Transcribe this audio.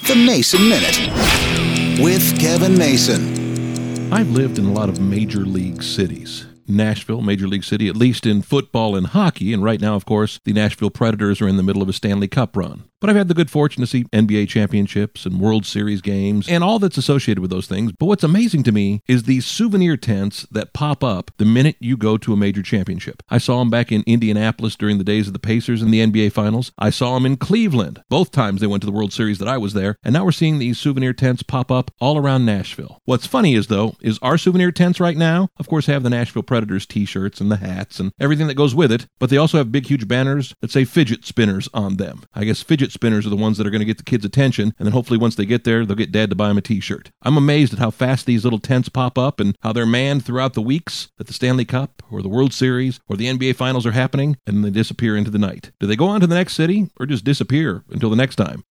The Mason Minute with Kevin Mason. I've lived in a lot of major league cities. Nashville, major league city, at least in football and hockey, and right now, of course, the Nashville Predators are in the middle of a Stanley Cup run. But I've had the good fortune to see NBA championships and World Series games and all that's associated with those things. But what's amazing to me is these souvenir tents that pop up the minute you go to a major championship. I saw them back in Indianapolis during the days of the Pacers in the NBA Finals. I saw them in Cleveland. Both times they went to the World Series that I was there. And now we're seeing these souvenir tents pop up all around Nashville. What's funny is, though, is our souvenir tents right now, of course, have the Nashville Predators t-shirts and the hats and everything that goes with it. But they also have big, huge banners that say fidget spinners on them. I guess fidget spinners are the ones that are going to get the kids' attention, and then hopefully once they get there, they'll get Dad to buy them a t-shirt. I'm amazed at how fast these little tents pop up and how they're manned throughout the weeks that the Stanley Cup or the World Series or the NBA Finals are happening, and then they disappear into the night. Do they go on to the next city or just disappear until the next time?